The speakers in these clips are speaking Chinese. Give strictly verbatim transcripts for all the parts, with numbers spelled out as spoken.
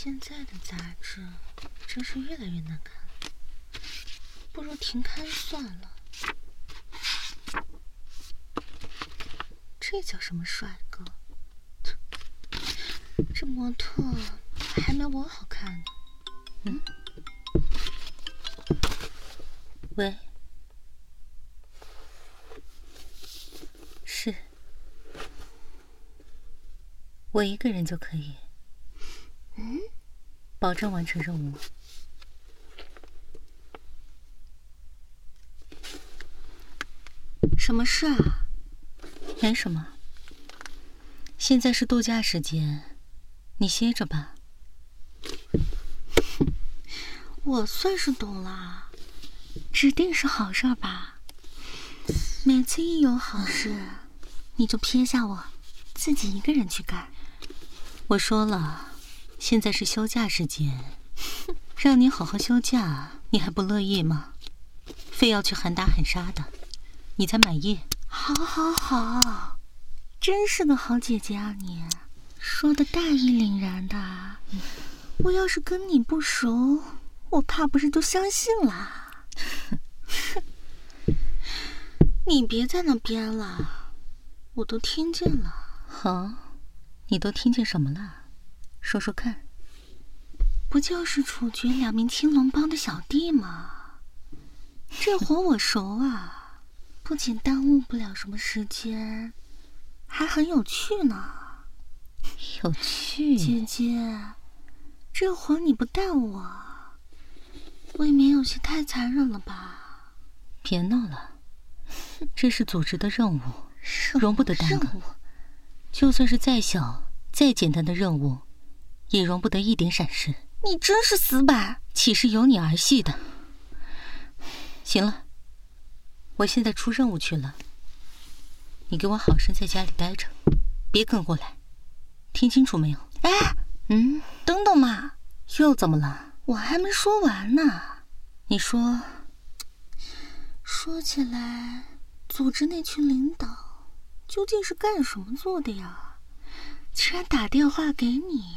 现在的杂志真是越来越难看了，不如停刊算了。这叫什么帅哥？这模特还没我好看呢。嗯， 喂，是，我一个人就可以。 嗯， 保证完成任务。 什么事啊？ 没什么。现在是度假时间，你歇着吧。 我算是懂了，指定是好事吧？每次一有好事，你就撇下我，自己一个人去干。 我说了，现在是休假时间，让你好好休假，你还不乐意吗？非要去喊打喊杀的，你才满意？ 好，好，好，真是个好姐姐啊你！说的大义凛然的。嗯、我要是跟你不熟，我怕不是就相信了。你别在那编了，我都听见了。 好，你都听见什么了？说说看。 不就是处决两名青龙帮的小弟吗？这活我熟啊，不仅耽误不了什么时间，还很有趣呢。 有趣？ 姐姐，这活你不带我，未免有些太残忍了吧？ 别闹了，这是组织的任务，容不得耽搁。就算是再小、再简单的任务，也容不得一点闪失。 你真是死板， 岂是由你儿戏的？行了，我现在出任务去了，你给我好生在家里待着，别跟过来，听清楚没有？ 哎， 嗯， 等等嘛， 又怎么了？ 我还没说完呢。 你说。 说起来，组织那群领导究竟是干什么做的呀？居然打电话给你。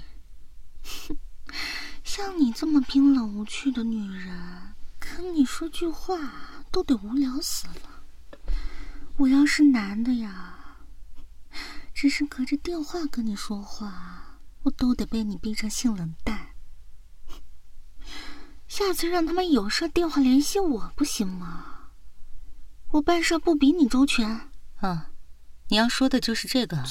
像你这么冰冷无趣的女人，跟你说句话都得无聊死了。我要是男的呀，只是隔着电话跟你说话，我都得被你逼成性冷淡。下次让他们有事电话联系我不行吗？我办事不比你周全。 啊，你要说的就是这个。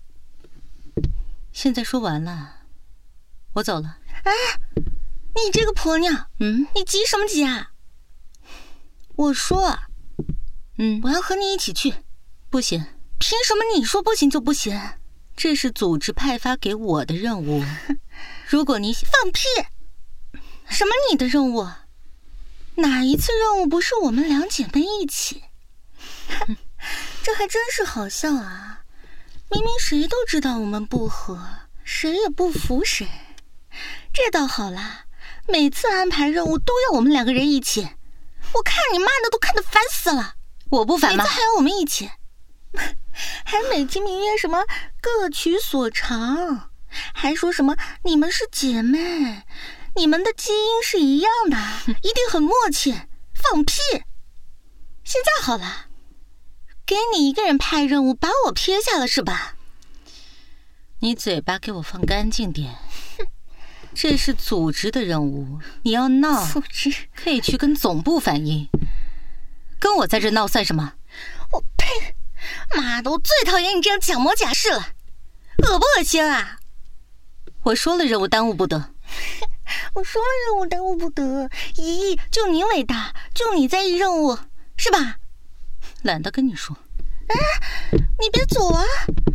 现在说完了，我走了。 哎，你这个婆娘， 嗯， 你急什么急啊？我说， 嗯， 我要和你一起去。 不行。 凭什么你说不行就不行？ 这是组织派发给我的任务。如果你放屁！什么你的任务？哪一次任务不是我们两姐妹一起？这还真是好笑啊！明明谁都知道我们不和，谁也不服谁。这倒好啦，每次安排任务都要我们两个人一起，我看你妈的都看得烦死了。 我不烦吗？ 每次还要我们一起，还美其名曰什么各取所长，还说什么你们是姐妹，你们的基因是一样的，一定很默契。放屁！现在好了，给你一个人派任务，把我撇下了是吧？ 你嘴巴给我放干净点。这是组织的任务，你要闹， 组织可以去跟总部反映。跟我在这闹算什么？ 我呸！妈的，我最讨厌你这样假模假式了，恶不恶心啊？ 我说了任务耽误不得。 我说了任务耽误不得，咦，就你伟大，就你在意任务，是吧？ 懒得跟你说。 哎，你别走啊！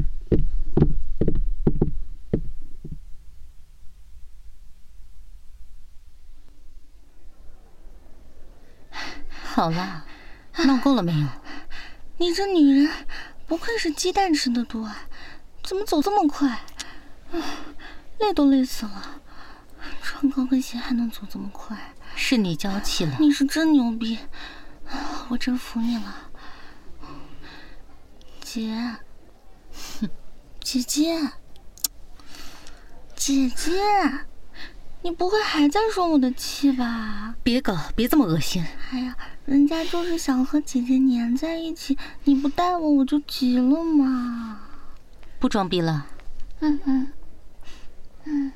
好了，闹够了没有？ 你这女人不愧是鸡蛋吃的多啊，怎么走这么快？累都累死了，穿高跟鞋还能走这么快？ 是你娇气了。 你是真牛逼，我真服你了。姐，姐姐，姐姐， 你不会还在生我的气吧？ 别搞，别这么恶心。 哎呀，人家就是想和姐姐黏在一起，你不带我我就急了嘛。 不装逼了。 嗯嗯嗯。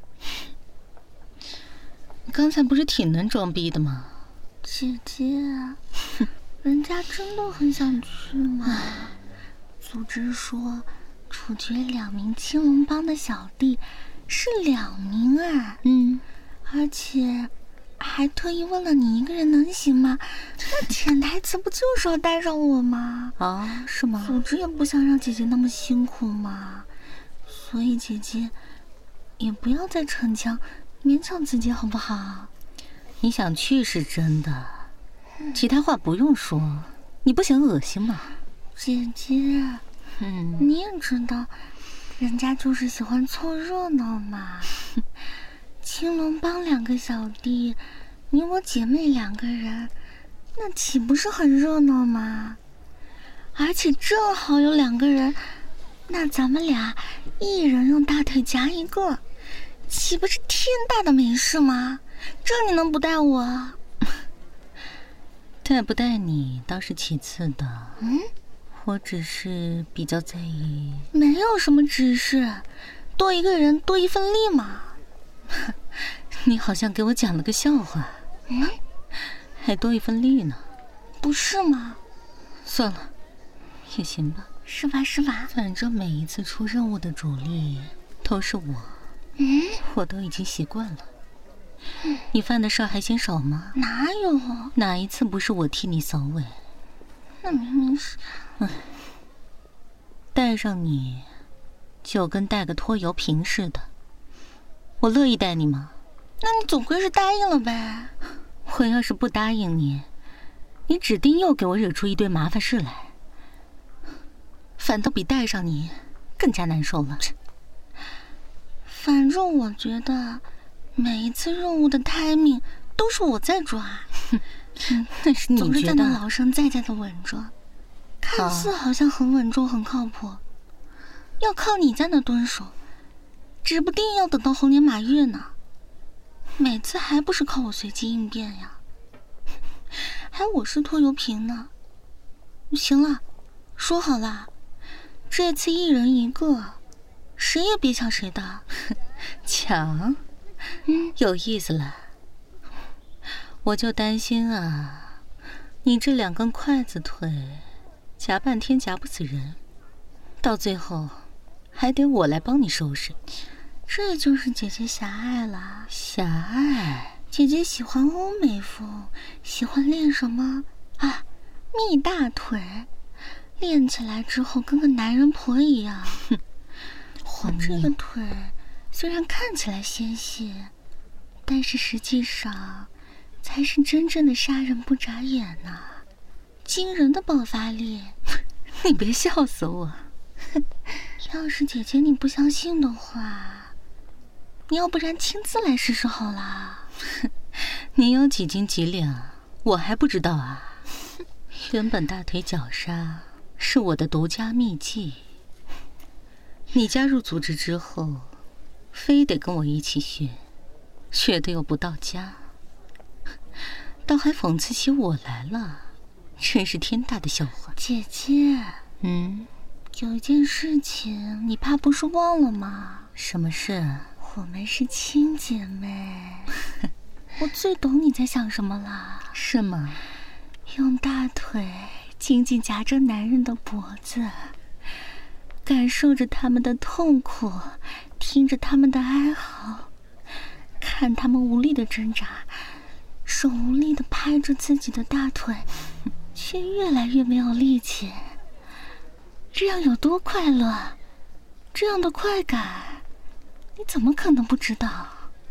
你刚才不是挺能装逼的吗？ 姐姐，人家真的很想去嘛。组织说，处决两名青龙帮的小弟，是两名啊。 嗯， 而且还特意问了你一个人能行吗？那潜台词不就是要带上我吗？ 啊，是吗？ 组织也不想让姐姐那么辛苦嘛，所以姐姐也不要再逞强，勉强自己好不好？ 你想去是真的，其他话不用说。你不嫌恶心吗？ 姐姐， 嗯， 你也知道，人家就是喜欢凑热闹嘛。青龙帮两个小弟，你我姐妹两个人，那岂不是很热闹吗？而且正好有两个人，那咱们俩一人用大腿夹一个，岂不是天大的美事吗？这你能不带我？ 带不带你倒是其次的。 嗯， 我只是比较在意。 没有什么指示，多一个人多一份力嘛。 你好像给我讲了个笑话。 嗯， 还多一份力呢。 不是吗？ 算了，也行吧。 是吧是吧？ 反正每一次出任务的主力都是我。 嗯， 我都已经习惯了。你犯的事还嫌少吗？ 哪有？ 哪一次不是我替你扫尾？ 那明明是…… 唉，带上你，就跟带个拖油瓶似的。我乐意带你吗？ 那你总归是答应了呗。 我要是不答应你，你指定又给我惹出一堆麻烦事来，反倒比带上你更加难受了。 反正我觉得每一次任务的 timing 都是我在抓。 嗯，那是你觉得？ 总是在那老神在在的稳着，看似好像很稳重很靠谱，要靠你在那蹲守，指不定要等到猴年马月呢。每次还不是靠我随机应变呀？还我是拖油瓶呢。行了，说好了，这次一人一个，谁也别抢谁的。 抢？嗯，有意思了。我就担心啊，你这两根筷子腿夹半天夹不死人，到最后还得我来帮你收拾。 这就是姐姐狭隘了。 狭隘？ 姐姐喜欢欧美风，喜欢练什么啊？蜜大腿，练起来之后跟个男人婆一样。我这个腿虽然看起来纤细，但是实际上才是真正的杀人不眨眼呐、啊，惊人的爆发力。 你别笑死我。 要是姐姐你不相信的话，你要不然亲自来试试好了。 你有几斤几两我还不知道啊。原本大腿绞杀是我的独家秘技，你加入组织之后非得跟我一起学，学的又不到家，倒还讽刺起我来了，真是天大的笑话。 姐姐， 嗯， 有一件事情你怕不是忘了吗？ 什么事？ 我们是亲姐妹。我最懂你在想什么了。 是吗？ 用大腿紧紧夹着男人的脖子，感受着他们的痛苦，听着他们的哀嚎，看他们无力的挣扎，手无力的拍着自己的大腿，却越来越没有力气。这样有多快乐？这样的快感，你怎么可能不知道？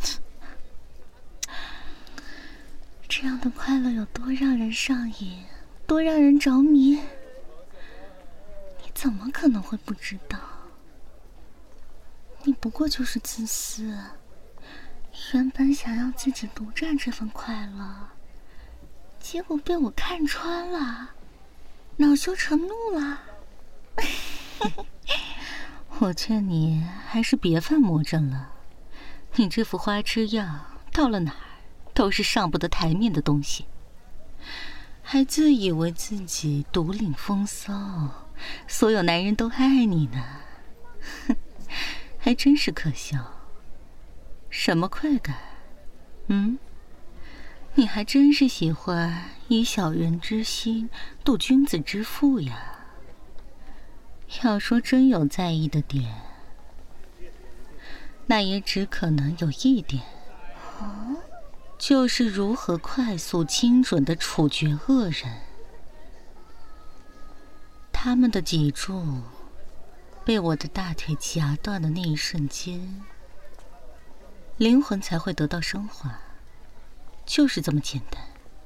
这样的快乐有多让人上瘾，多让人着迷，你怎么可能会不知道？你不过就是自私，原本想要自己独占这份快乐，结果被我看穿了，恼羞成怒了。 我劝你还是别犯魔怔了， 你这副花痴样，到了哪儿都是上不得台面的东西，还自以为自己独领风骚，所有男人都爱你呢。哼，还真是可笑。什么快感？嗯？你还真是喜欢以小人之心度君子之腹呀。要说真有在意的点，那也只可能有一点，就是如何快速精准地处决恶人。他们的脊柱被我的大腿夹断的那一瞬间，灵魂才会得到升华，就是这么简单。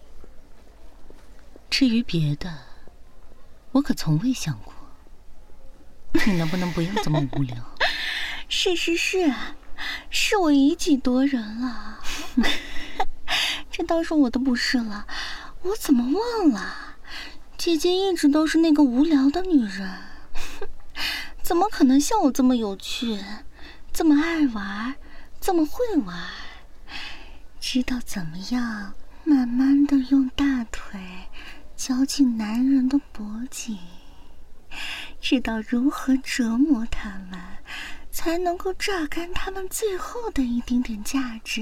至于别的，我可从未想过。你能不能不要这么无聊？ 是是是，是我以己夺人了。这倒是我的不是了，我怎么忘了？姐姐一直都是那个无聊的女人，怎么可能像我这么有趣，这么爱玩，这么会玩，知道怎么样慢慢的用大腿绞紧男人的脖颈，知道如何折磨他们，才能够榨干他们最后的一丁点价值。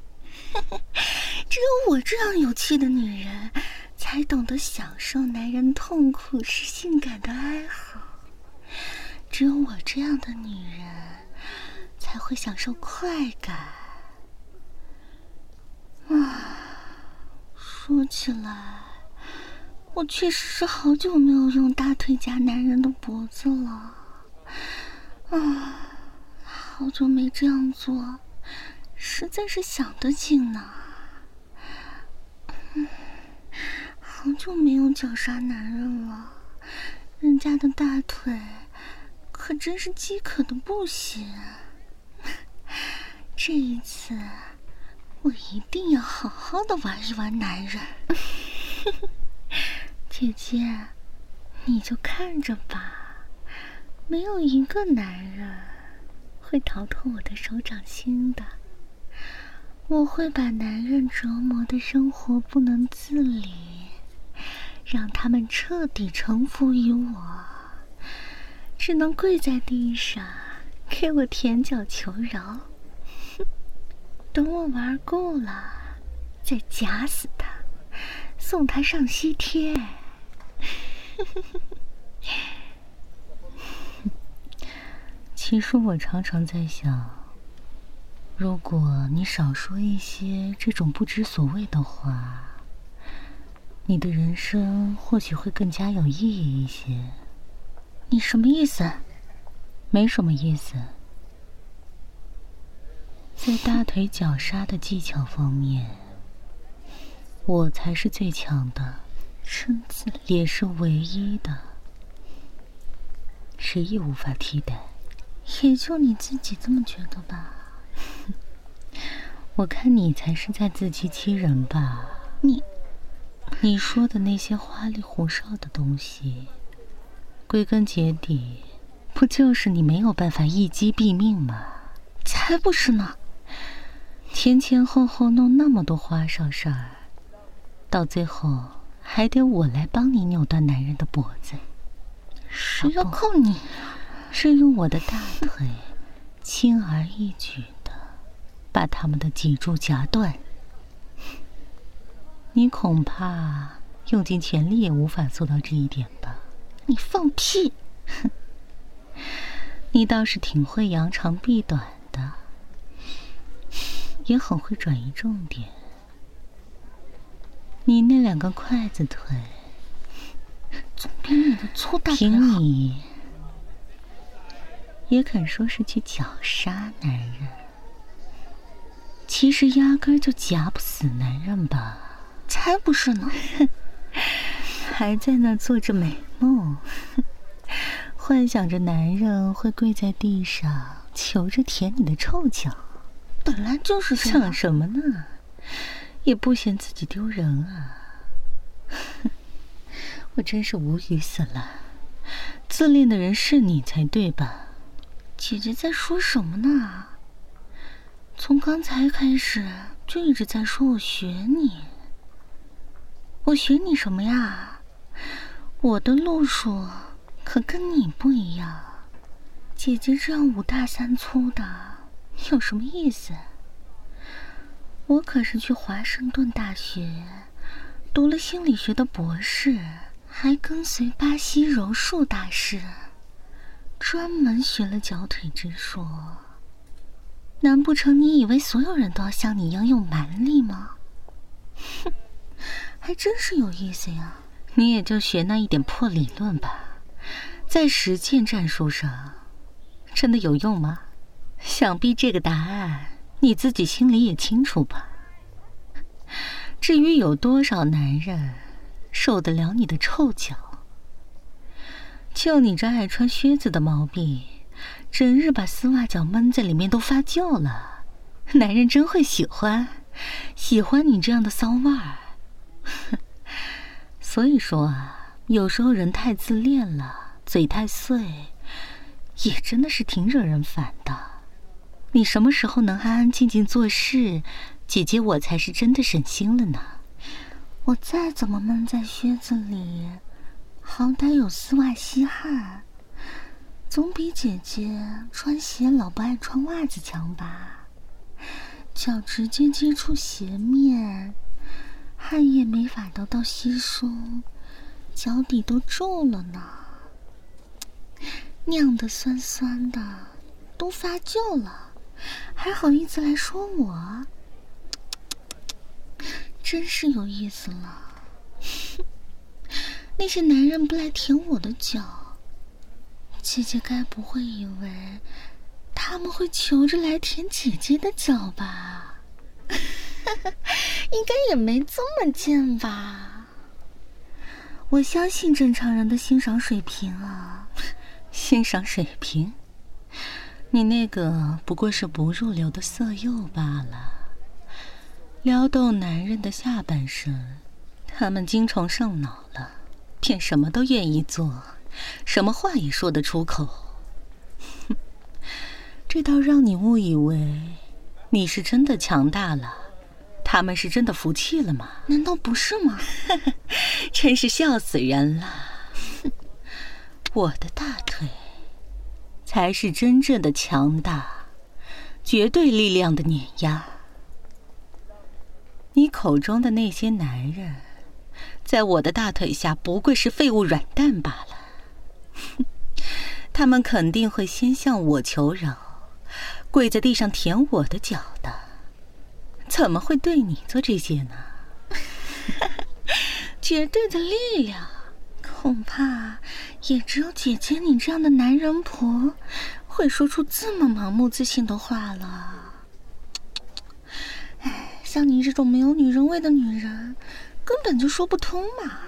只有我这样有气的女人，才懂得享受男人痛苦时性感的哀嚎。只有我这样的女人，才会享受快感。啊，说起来，我确实是好久没有用大腿夹男人的脖子了。啊，好久没这样做，实在是想得紧呢。嗯，好久没有绞杀男人了，人家的大腿可真是饥渴的不行。这一次，我一定要好好的玩一玩男人。姐姐，你就看着吧，没有一个男人会逃脱我的手掌心的。我会把男人折磨的生活不能自理，让他们彻底臣服于我，只能跪在地上给我舔脚求饶。等我玩够了，再夹死他，送他上西天。 其实我常常在想，如果你少说一些这种不知所谓的话，你的人生或许会更加有意义一些。 你什么意思？ 没什么意思。在大腿绞杀的技巧方面，我才是最强的， 身子也是唯一的，谁也无法替代。 也就你自己这么觉得吧？ 我看你才是在自欺欺人吧。 你你说的那些花里胡哨的东西，归根结底不就是你没有办法一击毙命吗？ 才不是呢！ 前前后后弄那么多花哨事儿，到最后还得我来帮你扭断男人的脖子。 谁要靠你？ 是用我的大腿轻而易举的把他们的脊柱夹断。你恐怕用尽全力也无法做到这一点吧？ 你放屁！ 哼，你倒是挺会扬长避短的，也很会转移重点。你那两个筷子腿总比你的粗大腿好。 凭你也肯说是去绞杀男人，其实压根就夹不死男人吧？ 才不是呢！ 还在那做着美梦，幻想着男人会跪在地上求着舔你的臭脚。 本来就是这样。 想什么呢？也不嫌自己丢人啊！我真是无语死了。自恋的人是你才对吧？ 姐姐在说什么呢？ 从刚才开始就一直在说我学你。我学你什么呀？我的路数可跟你不一样。姐姐这样五大三粗的，有什么意思？我可是去华盛顿大学读了心理学的博士，还跟随巴西柔术大师，专门学了脚腿之术。难不成你以为所有人都要像你一样有蛮力吗？哼，还真是有意思呀。 你也就学那一点破理论吧，在实践战术上真的有用吗？想必这个答案你自己心里也清楚吧。至于有多少男人受得了你的臭脚，就你这爱穿靴子的毛病，整日把丝袜脚闷在里面都发旧了，男人真会喜欢，喜欢你这样的骚味儿。所以说啊，有时候人太自恋了，嘴太碎，也真的是挺惹人烦的。你什么时候能安安静静做事，姐姐我才是真的省心了呢。 我再怎么闷在靴子里，好歹有丝袜吸汗，总比姐姐穿鞋老不爱穿袜子强吧。脚直接接触鞋面，汗液没法得到吸收，脚底都皱了呢，酿的酸酸的，都发旧了，还好意思来说我，真是有意思了。那些男人不来舔我的脚，姐姐该不会以为他们会求着来舔姐姐的脚吧？应该也没这么贱吧？我相信正常人的欣赏水平啊。 欣赏水平？你那个不过是不入流的色诱罢了。撩逗男人的下半身，他们精虫上脑了，便什么都愿意做，什么话也说得出口。这倒让你误以为你是真的强大了，他们是真的服气了吗？ 难道不是吗？ 真是笑死人了。我的大腿才是真正的强大，绝对力量的碾压。你口中的那些男人，在我的大腿下不过是废物软蛋罢了。他们肯定会先向我求饶，跪在地上舔我的脚的，怎么会对你做这些呢？ 绝对的力量，恐怕也只有姐姐你这样的男人婆会说出这么盲目自信的话了。哎，像你这种没有女人味的女人，根本就说不通嘛。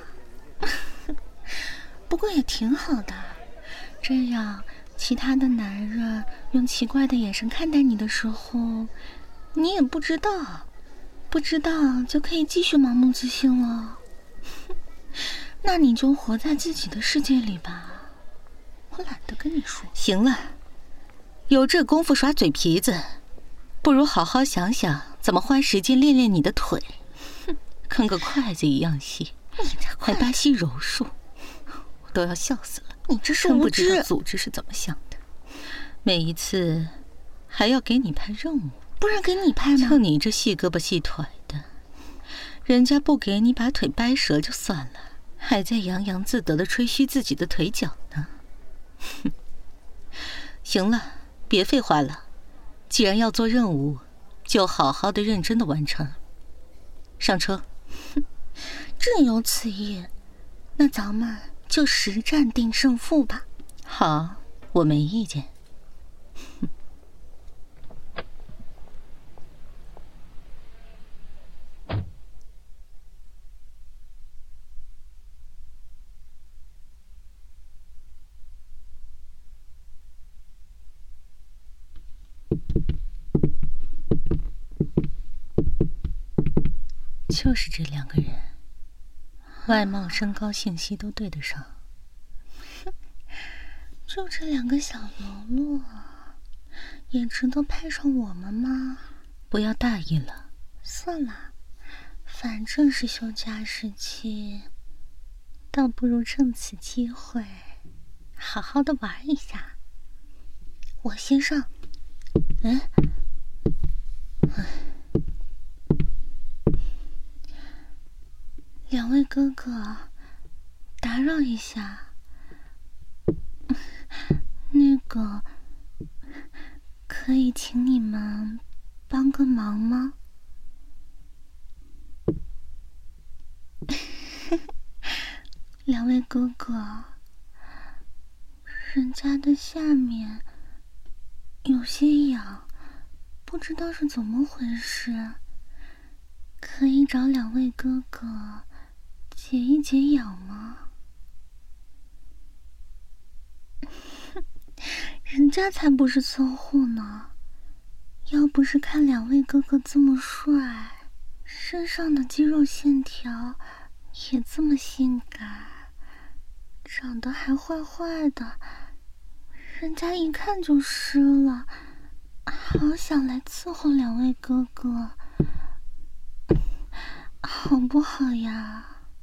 不过也挺好的，这样其他的男人用奇怪的眼神看待你的时候，你也不知道，不知道就可以继续盲目自信了。那你就活在自己的世界里吧，我懒得跟你说。 行了，有这功夫耍嘴皮子，不如好好想想怎么花时间练练你的腿，跟个筷子一样细，还巴西柔术，我都要笑死了。 你这是真不知道组织是怎么想的，每一次还要给你派任务。 不然给你派吗？ 就你这细胳膊细腿的，人家不给你把腿掰折就算了，还在洋洋自得地吹嘘自己的腿脚呢。行了，别废话了，既然要做任务，就好好的认真的完成。上车。 正有此意，那咱们就实战定胜负吧。 好，我没意见。就是这两个人，外貌、身高、信息都对得上。 就这两个小喽啰，也值得派上我们吗？ 不要大意了。 算了，反正是休假时期，倒不如趁此机会好好的玩一下。我先上。 哎， 两位哥哥，打扰一下，那个可以请你们帮个忙吗？两位哥哥，人家的下面有些痒，不知道是怎么回事，可以找两位哥哥解一解痒吗？人家才不是凑合呢，要不是看两位哥哥这么帅，身上的肌肉线条也这么性感，长得还坏坏的，人家一看就湿了，好想来伺候两位哥哥，好不好呀？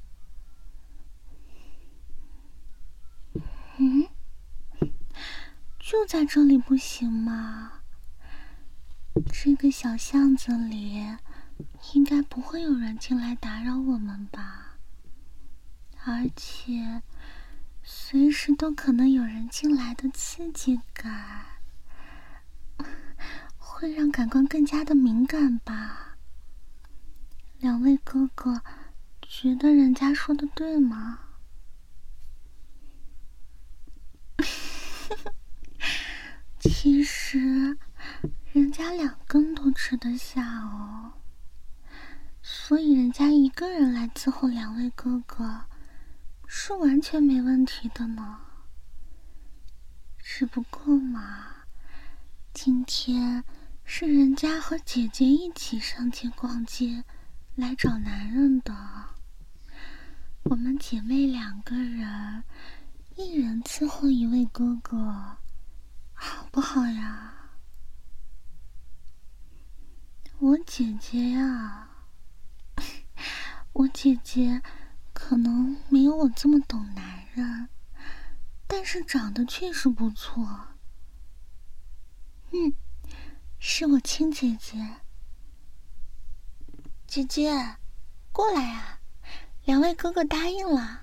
嗯，就在这里不行吗？这个小巷子里应该不会有人进来打扰我们吧？而且随时都可能有人进来的刺激感，会让感官更加的敏感吧？两位哥哥觉得人家说的对吗？其实人家两根都吃得下哦，所以人家一个人来伺候两位哥哥是完全没问题的呢。只不过嘛，今天是人家和姐姐一起上街逛街来找男人的，我们姐妹两个人一人伺候一位哥哥，好不好呀？我姐姐呀，我姐姐可能没有我这么懂男人，但是长得确实不错。嗯，是我亲姐姐。姐姐，过来啊，两位哥哥答应了。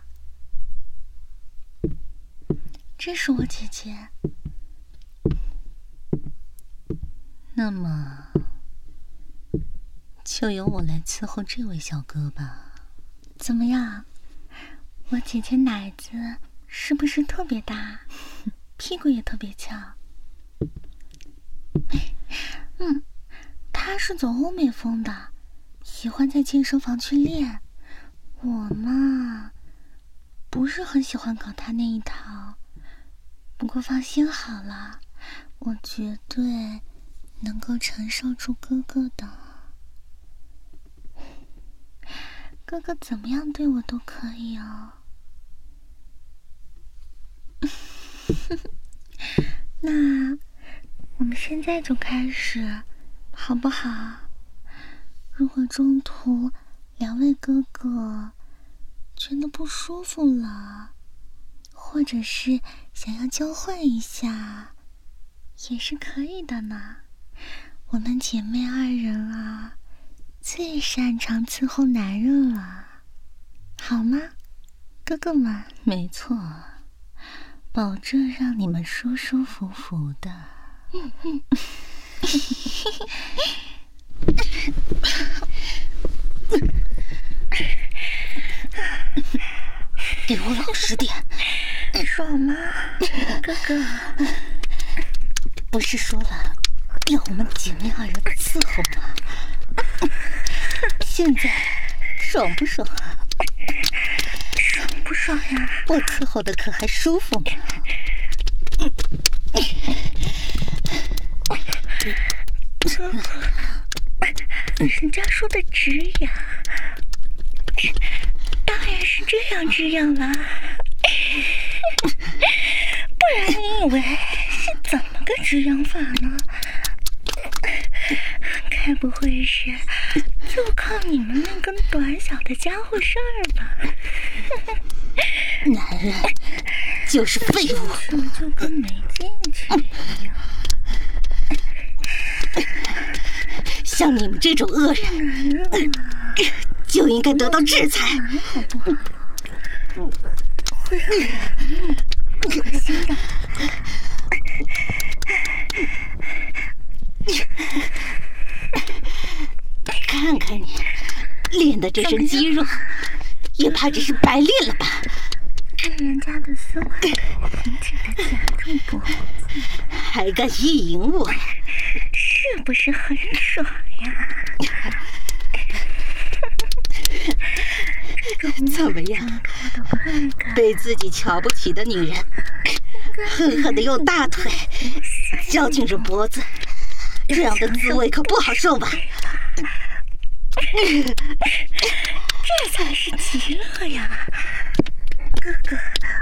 这是我姐姐。 那么就由我来伺候这位小哥吧。 怎么样？我姐姐奶子是不是特别大？屁股也特别翘。嗯，她是走欧美风的，喜欢在健身房去练。我嘛，不是很喜欢搞她那一套。不过放心好了，我绝对能够承受住哥哥的。哥哥怎么样对我都可以哦。那我们现在就开始，好不好？如果中途两位哥哥觉得不舒服了，或者是想要交换一下，也是可以的呢。我们姐妹二人啊，最擅长伺候男人了，好吗，哥哥们？ 没错，保证让你们舒舒服服的。 嗯嗯。 给我老实点。 爽吗，哥哥？ 不是说了要我们姐妹二人伺候吗？现在爽不爽啊？ 爽不爽呀？ 我伺候的可还舒服吗？ 哥哥，人家说的止痒，当然是这样止痒啦。不然你以为是怎么个止痒法呢？看该不会是就靠你们那根短小的家伙事儿吧？ 男人就是废物， 怎么就跟没进去一样？ 像你们这种恶人，就应该得到制裁。 好不好？会很恶心的。 看看你练的这身肌肉，也怕只是白练了吧？ 被人家的丝袜腿紧紧的夹住脖子， 还敢意淫我？ 是不是很爽呀？这种怎么样？被自己瞧不起的女人，狠狠的用大腿绞紧着脖子，这样的滋味可不好受吧？ 这才是极乐呀，哥哥。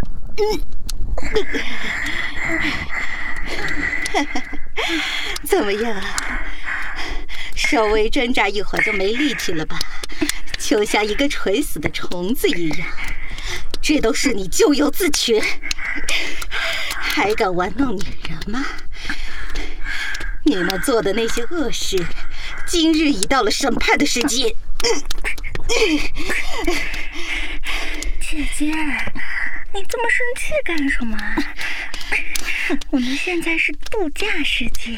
怎么样？稍微挣扎一会儿就没力气了吧？就像一个垂死的虫子一样。这都是你咎由自取，还敢玩弄女人吗？你们做的那些恶事，今日已到了审判的时机。 姐姐，你这么生气干什么？我们现在是度假世界，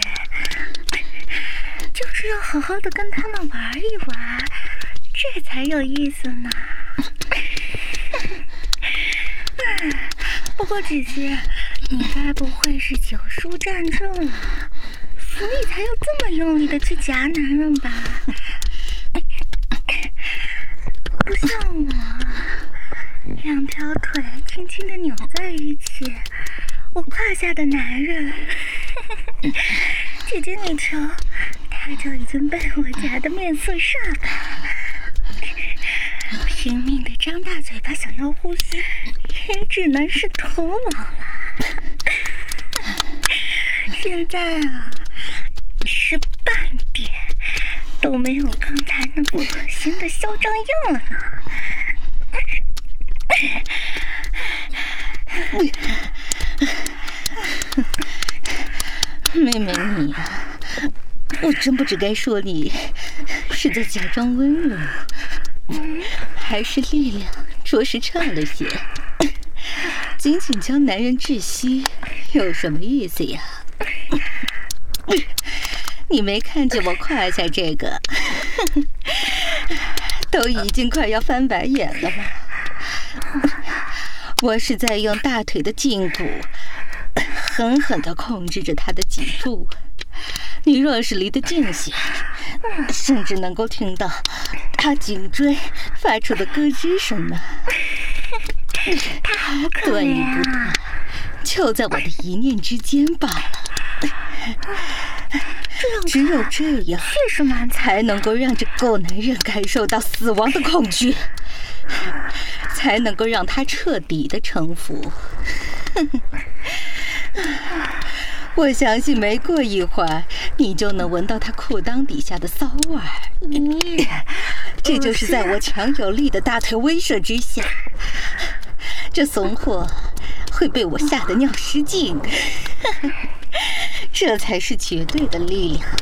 就是要好好的跟他们玩一玩，这才有意思呢。不过姐姐，你该不会是九叔战胜了，所以才要这么用力的去夹男人吧？不像我，两条腿轻轻的扭在一起，我胯下的男人，姐姐你瞧，他就已经被我夹得面色煞白，拼命的张大嘴巴想要呼吸，也只能是徒劳了。现在啊，是半点都没有刚才那个恶心的嚣张样了呢。 妹妹你呀、啊，我真不知该说你是在假装温柔，还是力量着实差了些。仅仅将男人窒息有什么意思呀？你没看见我胯下这个都已经快要翻白眼了吗？我是在用大腿的胫骨狠狠地控制着他的脊柱，你若是离得近些，甚至能够听到他颈椎发出的咯吱声呢。 他好可怜啊！ 断与不断，就在我的一念之间罢了。只有这样， 确实蛮才能够让这狗男人感受到死亡的恐惧，才能够让他彻底的臣服。我相信没过一会儿，你就能闻到他裤裆底下的骚味儿。 咦， 这就是在我强有力的大腿威慑之下，这怂货会被我吓得尿失禁。这才是绝对的力量。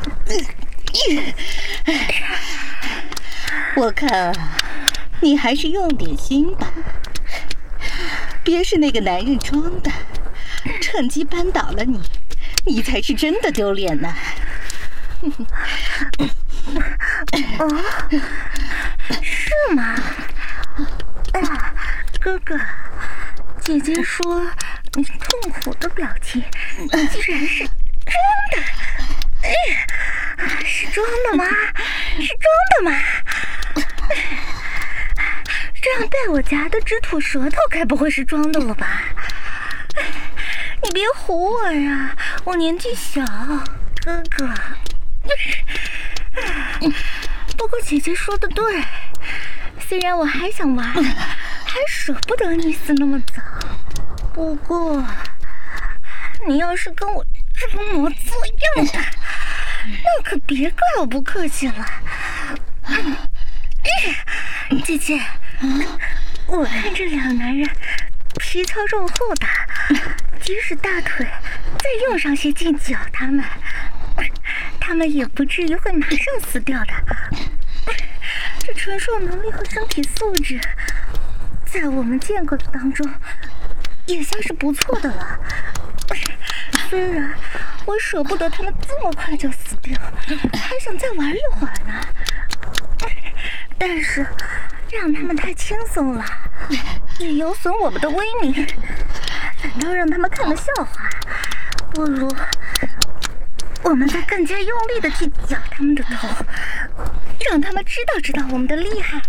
我看啊，你还是用点心吧，别是那个男人装的，趁机扳倒了你，你才是真的丢脸呢。 哦，是吗？啊，哥哥，姐姐说你痛苦的表情居然是装的。哎，是装的吗？是装的吗？这样被我夹的直吐舌头，该不会是装的了吧？你别唬我呀，我年纪小，哥哥。不过姐姐说的对，虽然我还想玩，还舍不得你死那么早。不过，你要是跟我装模作样的，那那可别怪我不客气了。姐姐，我看这两男人皮糙肉厚的，即使大腿再用上些劲脚他们，他们也不至于会马上死掉的。这传授能力和身体素质，在我们见过的当中，也算是不错的了。虽然我舍不得他们这么快就死掉，还想再玩一会儿呢，但是让他们太轻松了，也有损我们的威名，反倒让他们看了笑话。不如我们再更加用力的去绞他们的头，让他们知道知道我们的厉害。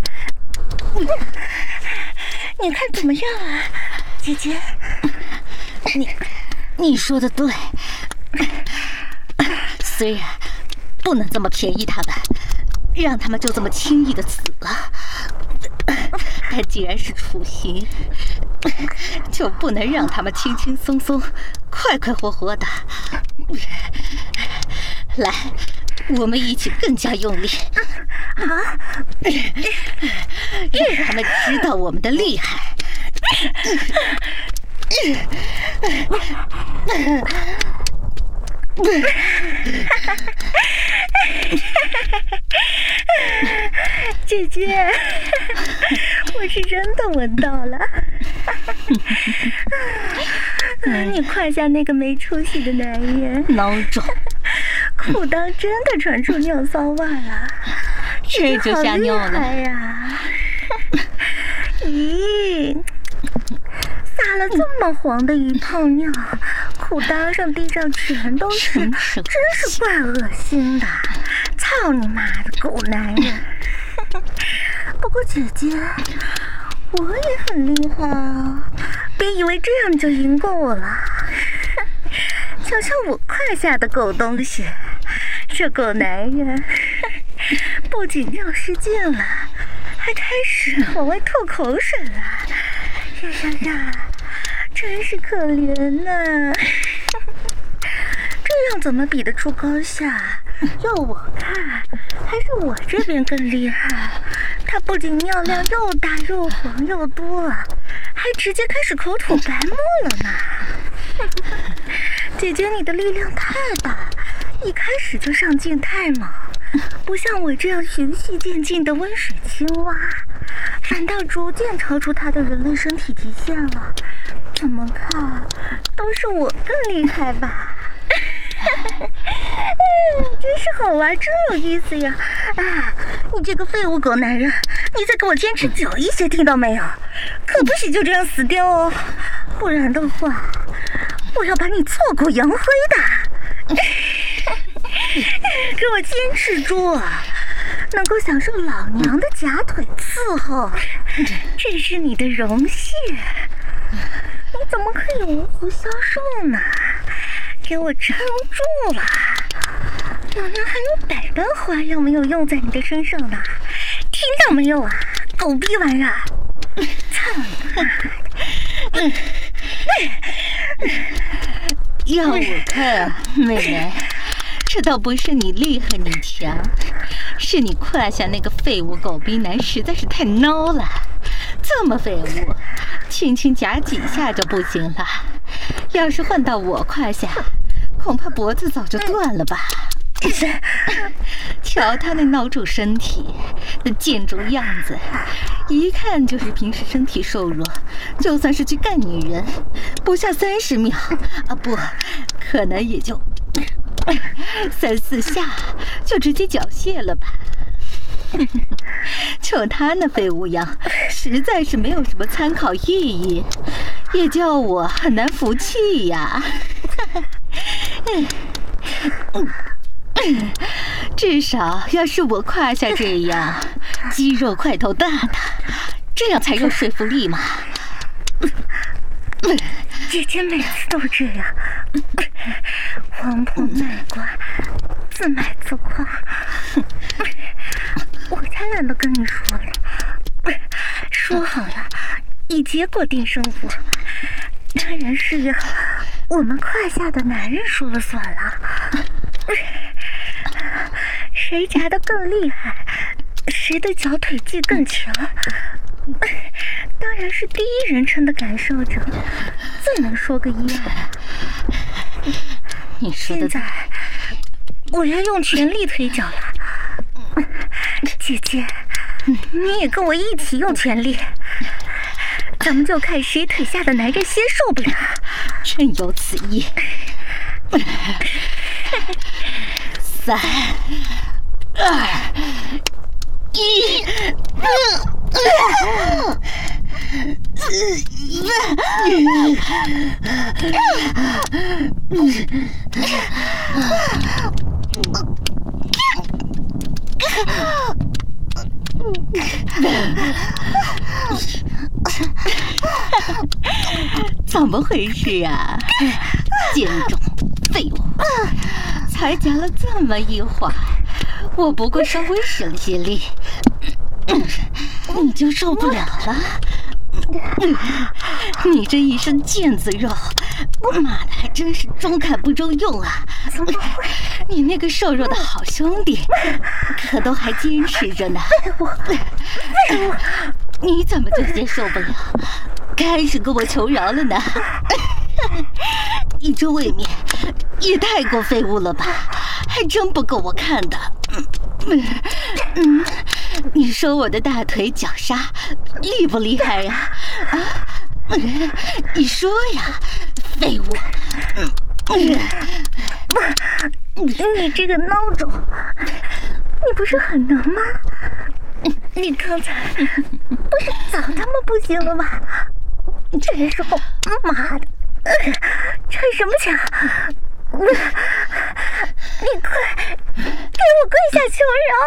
你看怎么样啊，姐姐？ 你你说的对，虽然不能这么便宜他们，让他们就这么轻易的死了，但既然是处刑，就不能让他们轻轻松松、快快活活的。来，我们一起更加用力， 好， 让他们知道我们的厉害。 姐姐，我是真的闻到了。你胯下那个没出息的男人， 孬种， 裤裆真的传出尿骚味了， 这就吓尿了呀！咦，撒了这么黄的一泡尿，裤裆上、地上全都是，真是怪恶心的！操你妈的狗男人！不过姐姐，我也很厉害啊！别以为这样就赢过我了。瞧瞧我胯下的狗东西，这狗男人不仅尿失禁了，还开始往外吐口水了。呀呀呀，真是可怜呐！这样怎么比得出高下？要我看，还是我这边更厉害。他不仅尿量又大又黄又多，还直接开始口吐白沫了呢。姐姐，你的力量太大，一开始就上劲太猛，不像我这样循序渐进的温水青蛙，反倒逐渐超出他的人类身体极限了。怎么看都是我更厉害吧？真是好玩，真有意思呀！啊，你这个废物狗男人，你再给我坚持久一些，听到没有？可不许就这样死掉哦，不然的话，我要把你挫骨扬灰的！给我坚持住，能够享受老娘的夹腿伺候，这是你的荣幸。你怎么可以无福消受呢？给我撑住了！老娘还有百般花样没有用在你的身上呢，听到没有啊，狗逼玩意儿！操你妈！ 要我看啊，妹妹，这倒不是你厉害你强，是你胯下那个废物狗逼男实在是太孬了，这么废物，轻轻夹几下就不行了。要是换到我胯下，恐怕脖子早就断了吧。瞧他那孬种身体，那贱种样子，一看就是平时身体瘦弱，就算是去干女人，不下三十秒啊，不可能也就三四下就直接缴械了吧。就他那废物样，实在是没有什么参考意义，也叫我很难服气呀。至少要是我胯下这样，肌肉块头大的，这样才有说服力嘛。 姐姐每次都这样，王婆卖瓜，自卖自夸。我才懒得跟你说了，说好了，以结果定胜负，当然是要我们胯下的男人说了算了。 谁夹得更厉害，谁的脚腿技更强，当然是第一人称的感受者最能说个一二。 你说的现在我要用全力腿脚了，姐姐，你也跟我一起用全力，咱们就看谁腿下的男人先受不了。 真有此意。三、二、一，怎么回事啊？贱种废物！才夹了这么一会儿，我不过稍微使了些力，你就受不了了。你这一身腱子肉，妈的还真是中看不中用啊！ 怎么会？ 你那个瘦弱的好兄弟，可都还坚持着呢。你怎么就接受不了，开始跟我求饶了呢？你这未免也太过废物了吧，还真不够我看的。嗯嗯，你说我的大腿绞杀厉不厉害呀？啊，嗯，你说呀，废物！嗯嗯，你这个孬种，你不是很能吗？你刚才不是早他妈不行了吗？这时候，妈的，逞什么强？你快给我跪下求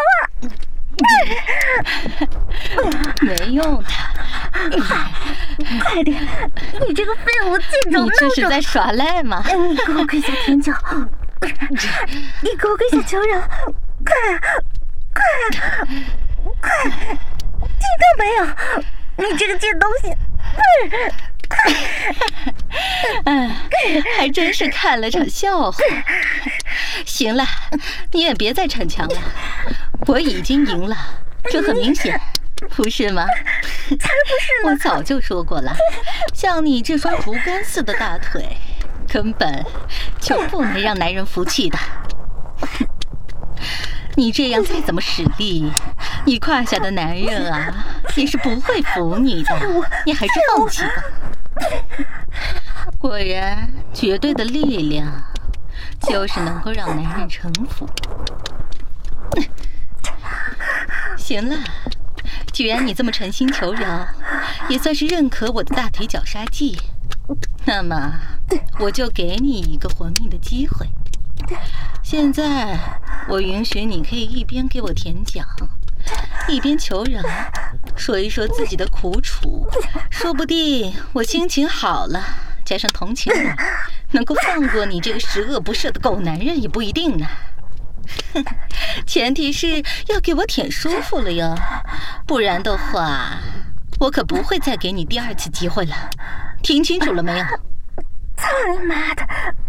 饶啊！ 没用的， 快点！你这个废物贱种孬种！ 你这是在耍赖吗？ 你给我跪下舔脚！你给我跪下求饶！快啊！快啊！快！听到没有？你这个贱东西！ 嗯，还真是看了场笑话。行了，你也别再逞强了，我已经赢了，这很明显，不是吗？ 才不是呢！ 我早就说过了，像你这双竹竿似的大腿，根本就不能让男人服气的。你这样再怎么使力，你胯下的男人啊，也是不会服你的。你还是放弃吧。果然，绝对的力量就是能够让男人臣服。行了，既然你这么诚心求饶，也算是认可我的大腿绞杀技，那么我就给你一个活命的机会。现在我允许你可以一边给我舔脚，一边求饶，说一说自己的苦楚，说不定我心情好了，加上同情你，能够放过你这个十恶不赦的狗男人也不一定呢。前提是要给我舔舒服了哟，不然的话，我可不会再给你第二次机会了。听清楚了没有？ 操你妈的！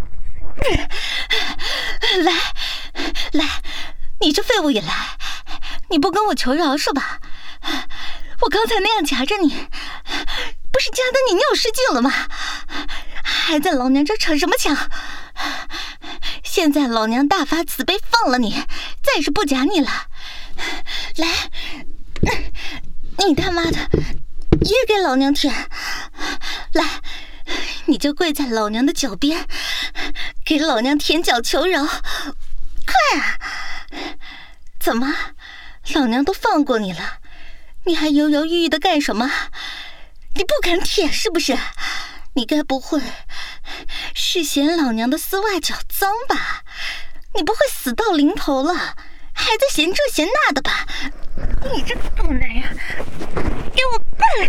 来，来，你这废物也来！你不跟我求饶是吧？我刚才那样夹着你，不是夹得你尿失禁了吗？还在老娘这逞什么强？现在老娘大发慈悲放了你，再是不夹你了。来，你他妈的也给老娘舔！来，你就跪在老娘的脚边，给老娘舔脚求饶，快啊！怎么，老娘都放过你了，你还犹犹豫豫的干什么？你不肯舔是不是？你该不会是嫌老娘的丝袜脚脏吧？你不会死到临头了，还在嫌这嫌那的吧？你这狗男人，给我过来！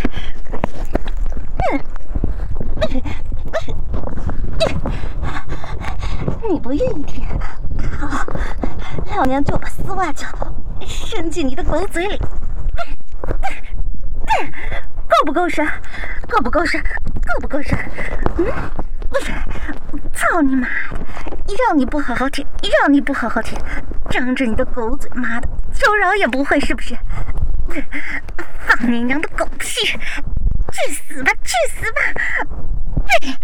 你不愿意舔，好，老娘就把丝袜脚伸进你的狗嘴里，够不够深？够不够深？够不够深？嗯，操你妈！让你不好好舔，让你不好好舔， 张着你的狗嘴，妈的，求饶也不会是不是？放你娘的狗屁！去死吧，去死吧！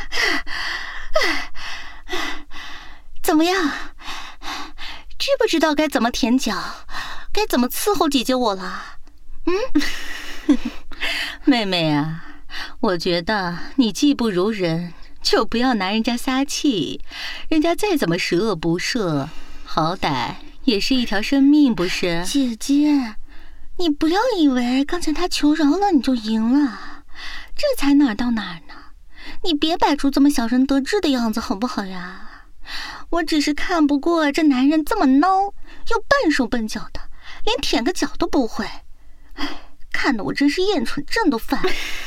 怎么样？知不知道该怎么舔脚，该怎么伺候姐姐我了？嗯， 妹妹啊，我觉得你技不如人，就不要拿人家撒气。人家再怎么十恶不赦，好歹也是一条生命，不是？ 姐姐，你不要以为刚才他求饶了你就赢了，这才哪儿到哪儿呢？你别摆出这么小人得志的样子好不好呀？我只是看不过这男人这么孬，又笨手笨脚的，连舔个脚都不会。唉，看得我真是厌蠢症都犯。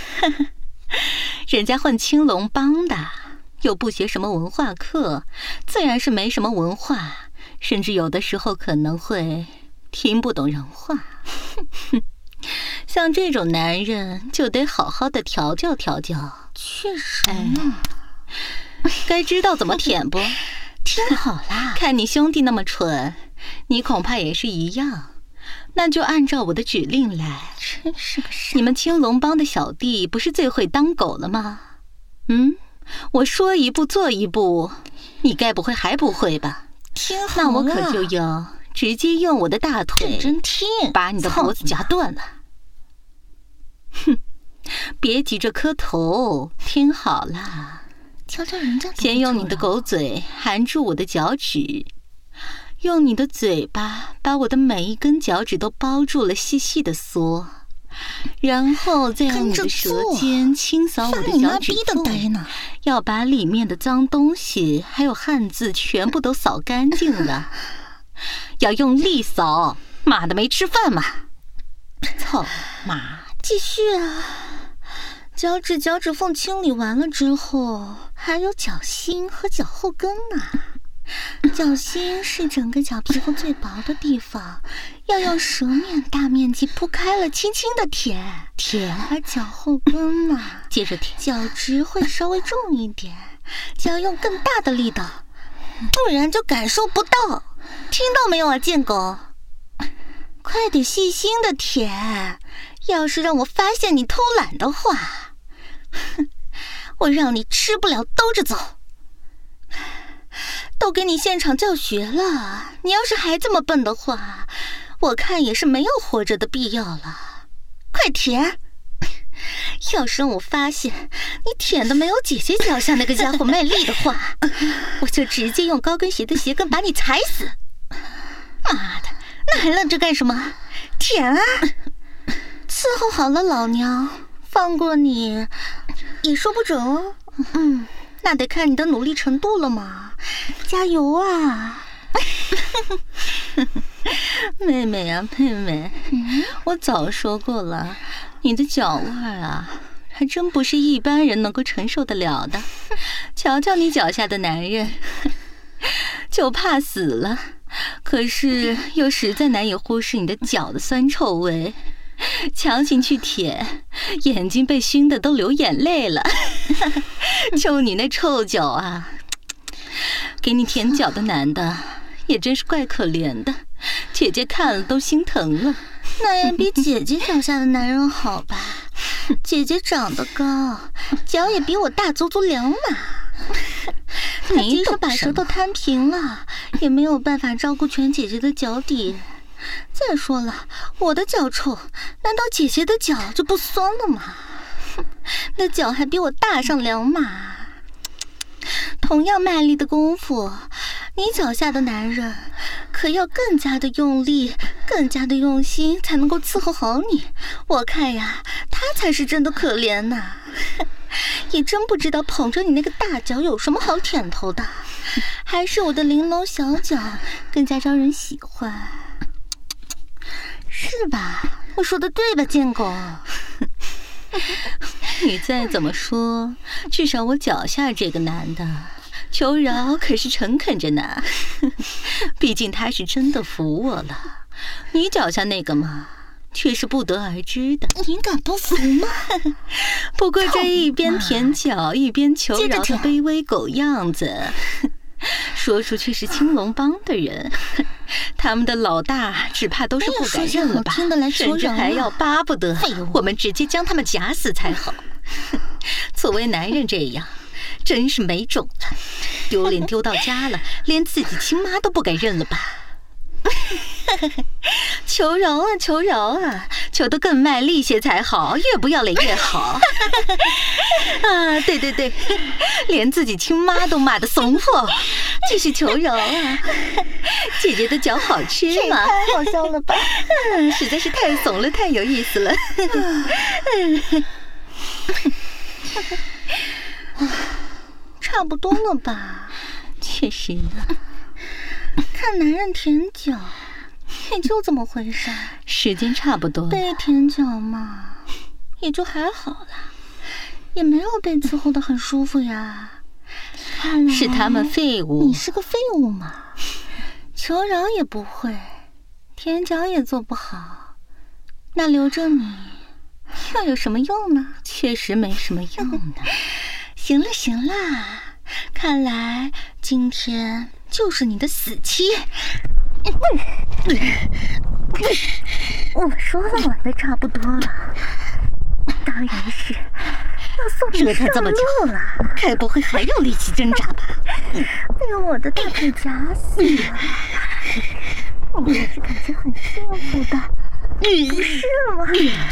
人家混青龙帮的，又不学什么文化课，自然是没什么文化，甚至有的时候可能会听不懂人话。像这种男人就得好好的调教调教。 确实呢、 哎，该知道怎么舔不？ 听好啦， 看你兄弟那么蠢，你恐怕也是一样。那就按照我的指令来。 真是个傻。 你们青龙帮的小弟不是最会当狗了吗？嗯，我说一步做一步，你该不会还不会吧？ 听好了， 那我可就要直接用我的大腿认真听， 把你的脖子夹断了。哼，别急着磕头，听好了。 瞧瞧人家， 先用你的狗嘴含住我的脚趾，用你的嘴巴把我的每一根脚趾都包住了，细细的嗦，然后再用你的舌尖清扫我的脚趾缝，要把里面的脏东西还有汗渍全部都扫干净了。要用力扫，妈的没吃饭嘛！操妈！ 继续啊！脚趾脚趾缝清理完了之后，还有脚心和脚后跟呢。脚心是整个脚皮肤最薄的地方，要用舌面大面积铺开了，轻轻的舔舔。 而脚后跟呢， 接着舔， 脚趾会稍微重一点，就要用更大的力道，不然就感受不到。听到没有啊，贱狗？快点细心的舔，要是让我发现你偷懒的话，我让你吃不了兜着走。都给你现场教学了，你要是还这么笨的话，我看也是没有活着的必要了。快舔！要是让我发现你舔的没有姐姐脚下那个家伙卖力的话，我就直接用高跟鞋的鞋跟把你踩死。妈的，那还愣着干什么？舔啊！伺候好了老娘，放过你也说不准哦。嗯，那得看你的努力程度了嘛。加油啊！ 妹妹啊妹妹、嗯、我早说过了，你的脚味啊还真不是一般人能够承受得了的。瞧瞧你脚下的男人就怕死了，可是又实在难以忽视你的脚的酸臭味，强行去舔，眼睛被熏得都流眼泪了。就你那臭脚啊，给你舔脚的男的也真是怪可怜的，姐姐看了都心疼了。 那也比姐姐脚下的男人好吧？姐姐长得高，脚也比我大足足两码。他即使把舌头摊平了，也没有办法照顾全姐姐的脚底。再说了，我的脚臭，难道姐姐的脚就不酸了吗？那脚还比我大上两码。同样卖力的功夫，你脚下的男人可要更加的用力，更加的用心，才能够伺候好你。我看呀，他才是真的可怜呐。也真不知道捧着你那个大脚有什么好舔头的，还是我的玲珑小脚更加招人喜欢，是吧？我说的对吧，贱狗？ 你再怎么说，至少我脚下这个男的求饶可是诚恳着呢。毕竟他是真的服我了，你脚下那个嘛，却是不得而知的。 你敢不服吗？ 不过这一边舔脚一边求饶的卑微狗样子，说出去是青龙帮的人， 他们的老大只怕都是不敢认了吧，甚至还要巴不得我们直接将他们夹死才好。作为男人这样，真是没种了，丢脸丢到家了，连自己亲妈都不敢认了吧？求饶啊，求饶啊，求得更卖力些才好，越不要脸越好。啊，对对对，连自己亲妈都骂得怂货，继续求饶啊！姐姐的脚好吃吗？ 太好笑了吧！ 嗯，实在是太怂了，太有意思了。 差不多了吧？ 确实呢。 看男人舔脚，也就这么回事。 时间差不多了。 被舔脚嘛，也就还好啦，也没有被伺候得很舒服呀。看来是他们废物。 你是个废物嘛？求饶也不会，舔脚也做不好，那留着你又有什么用呢？ 确实没什么用呢。 行了行了，看来今天就是你的死期。我说了，玩的差不多了，当然是要送你上路了。 该不会还有力气挣扎吧？ 被我的大腿夹死了，你还是感觉很幸福的，不是吗？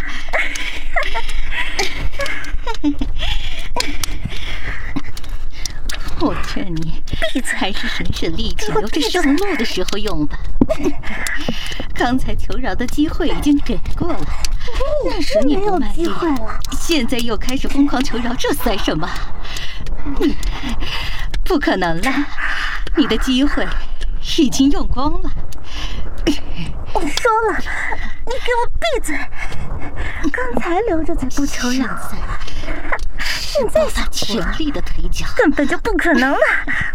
我劝你，还是省省力气，留着上路的时候用吧。刚才求饶的机会已经给过了，那时你不卖力，现在又开始疯狂求饶，这算什么？不可能了，你的机会已经用光了。 我说了，你给我闭嘴！刚才留着嘴不求饶，现在想全力的腿脚， 根本就不可能了。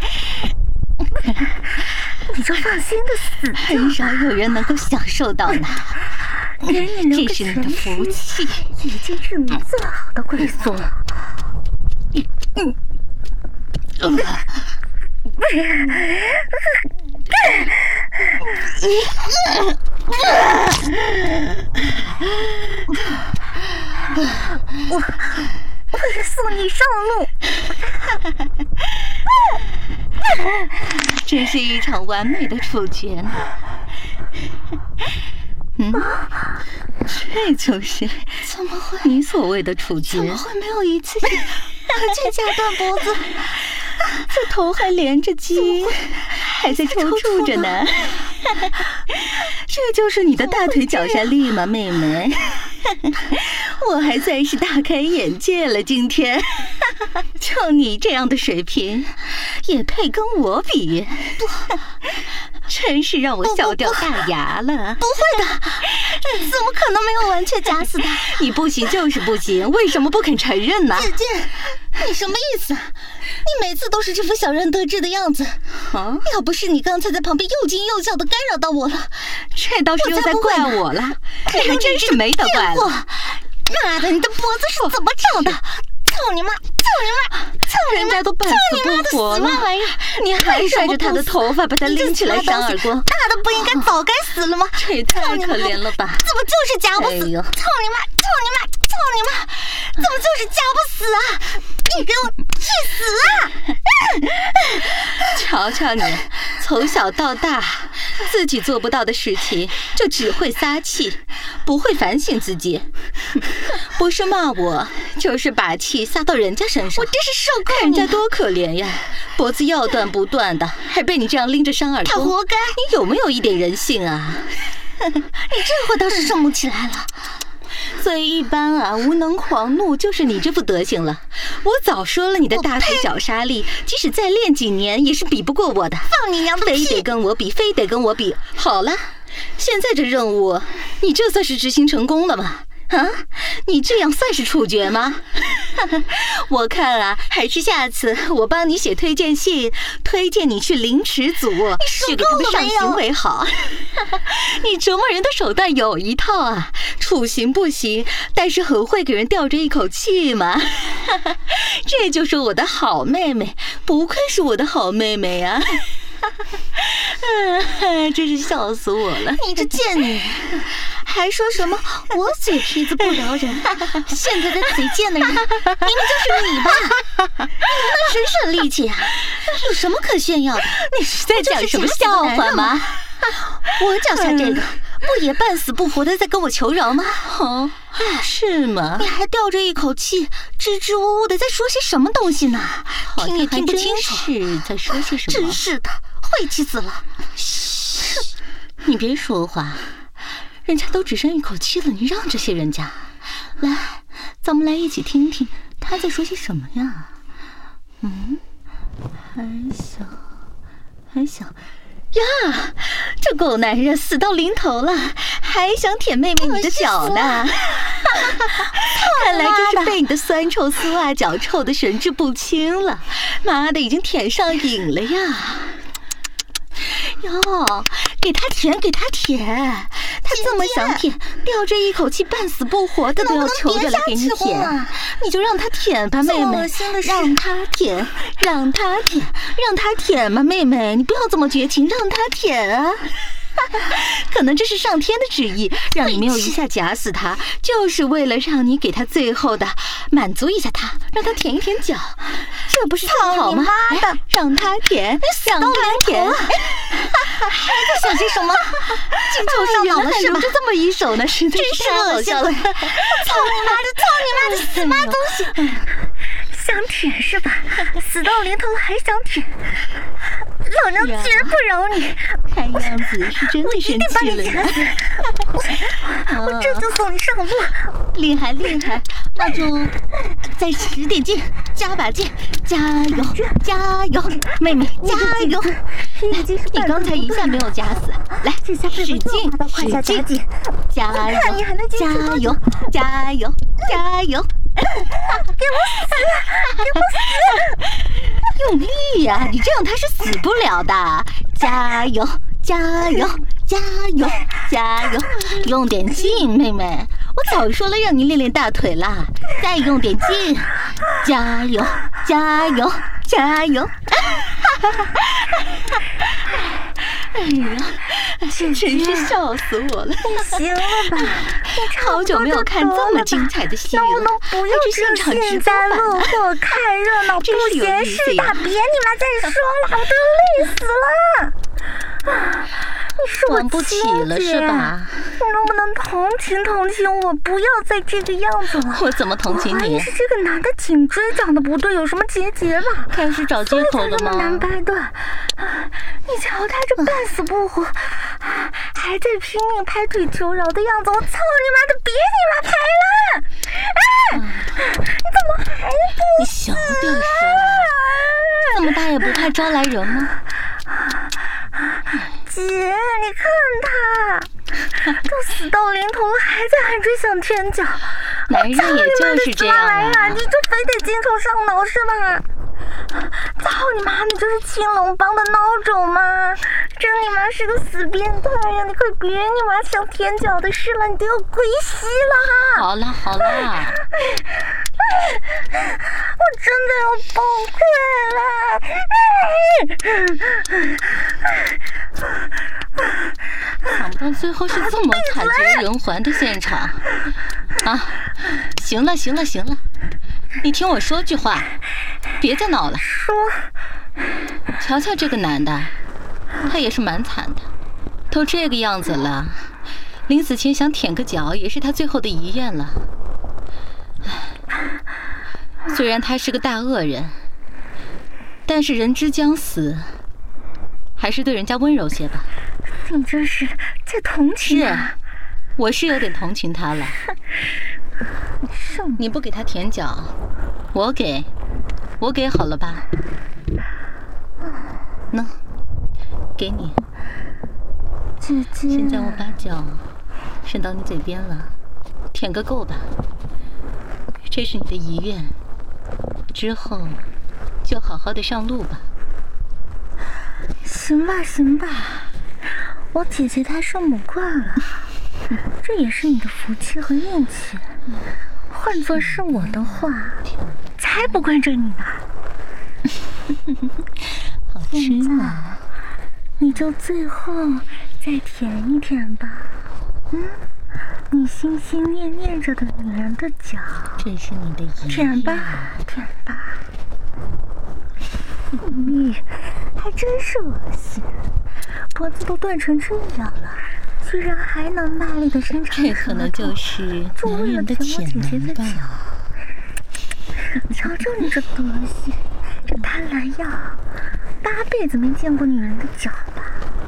你就放心的死， 很少有人能够享受到呢。 给你留个这是你的福气， 已经是你最好的归宿了。嗯嗯。我我也送你上路。 真是一场完美的处决呢。嗯，这就是怎么会你所谓的处决？ 怎么会没有一次性而且夹断脖子？ 这头还连着筋，还在抽搐着呢。这就是你的大腿脚下力吗，妹妹？我还算是大开眼界了，今天。就你这样的水平，也配跟我比？不，真是让我笑掉大牙了。 不会的，怎么可能没有完全夹死他？ 你不行就是不行，为什么不肯承认呢？ 姐姐，你什么意思？你每次都是这副小人得志的样子。 啊！ 要不是你刚才在旁边又惊又笑的干扰到我了， 这倒是又在怪我了。你还真是没得怪了。 妈的，你的脖子是怎么长的？操你妈！操你妈！操你妈！ 人家都半死不活了，你还拽着他的头发把他拎起来扇耳光， 大的不应该早该死了吗？ 这也太可怜了吧！ 怎么就是夹不死？操你妈！操你妈！操你妈！怎么就是夹不死啊？你给我去死啊！ 瞧瞧你，从小到大，自己做不到的事情就只会撒气，不会反省自己，不是骂我，就是把气撒到人家身上。 我真是受够你了，人家多可怜呀，脖子要断不断的，还被你这样拎着扇耳光， 他活该。 你有没有一点人性啊？ 你这回倒是圣母起来了。 所以一般啊，无能狂怒就是你这副德行了。我早说了，你的大腿脚杀力，即使再练几年，也是比不过我的。 放你娘的屁！ 非得跟我比，非得跟我比。好了，现在这任务，你这算是执行成功了吗？啊，你这样算是处决吗？我看啊，还是下次我帮你写推荐信，推荐你去凌迟组，去给他们上刑为好。你折磨人的手段有一套啊，处刑不行，但是很会给人吊着一口气嘛。这就是我的好妹妹，不愧是我的好妹妹啊。 真是笑死我了！ 你这贱女人，还说什么我嘴皮子不饶人？现在的嘴贱的人，明明就是你吧？你那神神力气啊，有什么可炫耀的？ 你是在讲什么笑话吗？ 我脚下这个不也半死不活的在跟我求饶吗？ 哦，是吗？ 你还吊着一口气，支支吾吾的在说些什么东西呢？听也听不清楚。 是在说些什么？ 真是的，晦气死了！ 嘘，你别说话，人家都只剩一口气了，你让着些人家。来，咱们来一起听听他在说些什么呀？嗯，还想，还想。呀，这狗男人死到临头了，还想舔妹妹你的脚呢！看来真是被你的酸臭丝袜脚臭的神志不清了。妈的，已经舔上瘾了呀！哟，给他舔，给他舔，他这么想舔，吊着一口气半死不活的都要求着来给你舔，你就让他舔吧，妹妹，让他舔，让他舔，让他舔嘛，妹妹，你不要这么绝情，让他舔啊！可能这是上天的旨意，让你没有一下夹死他，就是为了让你给他最后的满足一下他，让他舔一舔脚，这不是正好吗？ 妈的， 让他舔，让他舔， 还在想些什么？精虫上脑了是吧？ 就这么一手呢，实在是太好笑了！ 操你妈的，操你妈的死妈东西！想舔是吧？死到临头了还想舔，老娘绝不饶你！ 看样子是真的生气了呢。 我我这就送你上路。 厉害厉害，那就再使点劲，加把劲，加油加油，妹妹加油！来，你刚才一下没有夹死，来使劲使劲，加油加油加油加油！ 给我死！给我死！ 用力呀、啊！你这样他是死不了的。加油加油加油加油！用点劲，妹妹，我早说了让你练练大腿啦，再用点劲！加油加油加油！哎呀，真是笑死我了！ 行了吧？ 好久没有看这么精彩的戏了， 能不能不用现场直播在路后看热闹，不嫌事大，别你妈再说了，我都累死了！你是我玩不起了是吧？ 你能不能同情同情我，不要再这个样子了？ 我怎么同情你？ 是这个男的颈椎长得不对，有什么结节吧？ 开始找借口了吗？ 这么难掰断。你瞧他这半死不活，还在拼命拍腿求饶的样子，我操你妈的，别你妈拍了！哎，你怎么还不你小点声，这么大也不怕招来人吗？ 姐，你看他，都死到临头了，还在喊着想舔脚。 男人也就是这样啊！ 你就非得精虫上脑是吧？操你妈！你这是青龙帮的孬种吗？真你妈是个死变态呀！你快别你妈想舔脚的事了，你都要归西了！ 好了好了， 我真的要崩溃了！ 想不到最后是这么惨绝人寰的现场啊！行了行了行了，你听我说句话，别再闹了。 说， 瞧瞧这个男的，他也是蛮惨的，都这个样子了，临死前想舔个脚也是他最后的遗愿了。虽然他是个大恶人，但是人之将死，还是对人家温柔些吧。 你这是在同情他？ 是，我是有点同情他了。你不给他舔脚，我给，我给好了吧？喏，给你。 姐姐， 现在我把脚伸到你嘴边了，舔个够吧。这是你的遗愿，之后就好好的上路吧。 行吧行吧，我姐姐她圣母惯了，这也是你的福气和运气。换作是我的话，才不惯着你呢。 好吃吗？ 你就最后再舔一舔吧。嗯，你心心念念着的女人的脚， 这是你的遗舔吧，舔吧。你还真是恶心，脖子都断成这样了，居然还能卖力的伸长舌头， 这可能就是男人的潜能吧。 瞧瞧你这德行，这贪婪样，八辈子没见过女人的脚吧？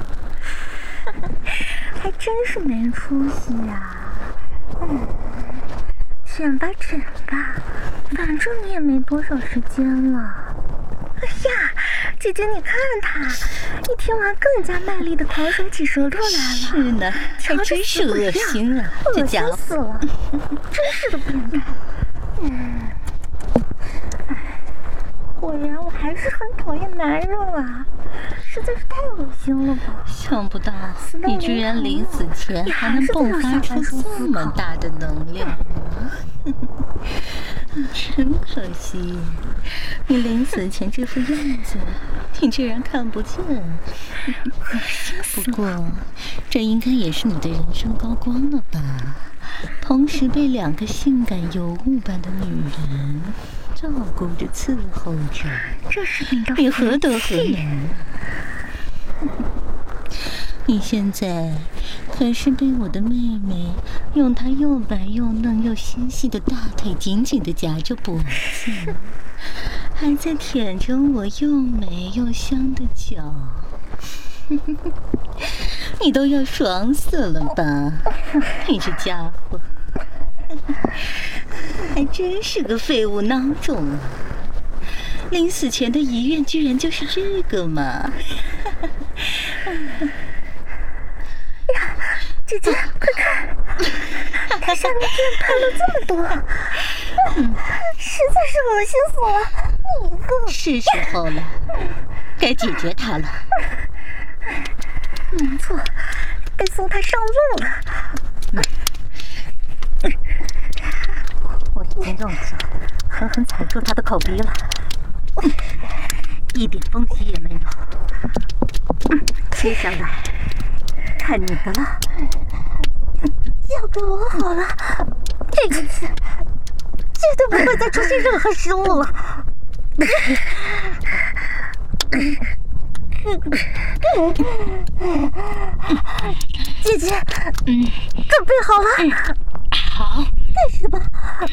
还真是没出息呀！嗯，舔吧舔吧，反正你也没多少时间了。哎呀，姐姐你看他，一听完更加卖力的狂甩起舌头来了。 是呢，还真是恶心啊，这家伙死了，真是的变态。嗯。果然我还是很讨厌男人啊，实在是太恶心了吧！ 想不到你居然临死前还能迸发出这么大的能量，真可惜，你临死前这副样子，你居然看不见。不过，这应该也是你的人生高光了吧？同时被两个性感尤物般的女人照顾着伺候着， 这是你的你何德何能？你现在可是被我的妹妹用她又白又嫩又纤细的大腿紧紧地夹着脖子，还在舔着我又美又香的脚。你都要爽死了吧？你这家伙还真是个废物孬种啊！临死前的遗愿居然就是这个嘛！呀， 姐姐，快看，他下面居然喷了这么多，嗯，实在是恶心死了！你一个， 是时候了，该解决他了。 没错，该送他上路了。嗯我已经用脚狠狠踩住他的口鼻了，一点缝隙也没有。接下来看你的了， 交给我好了，这一次绝对不会再出现任何失误了。姐姐，嗯，准备好了？ 好， 开始吧。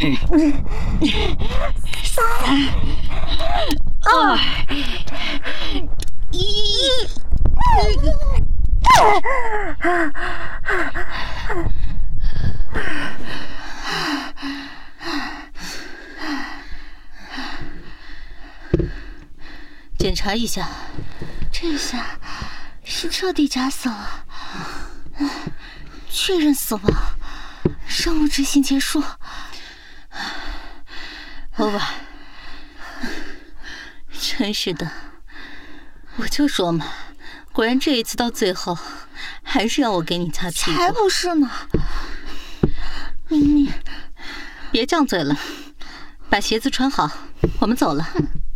三、二、一。 检查一下， 这下是彻底夹死了，确认死亡，任务执行结束。 over。真是的，我就说嘛，果然这一次到最后，还是要我给你擦屁股。 才不是呢！明明， 别犟嘴了，把鞋子穿好，我们走了。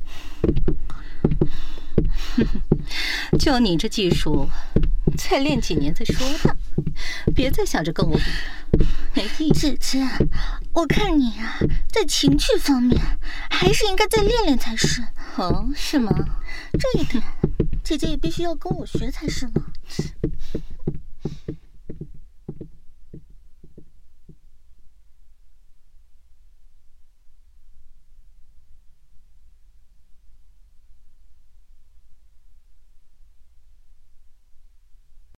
就你这技术，再练几年再说吧，别再想着跟我比了，没意义。 姐姐，我看你啊，在情趣方面还是应该再练练才是。 哦，是吗？ 这一点，姐姐也必须要跟我学才是呢。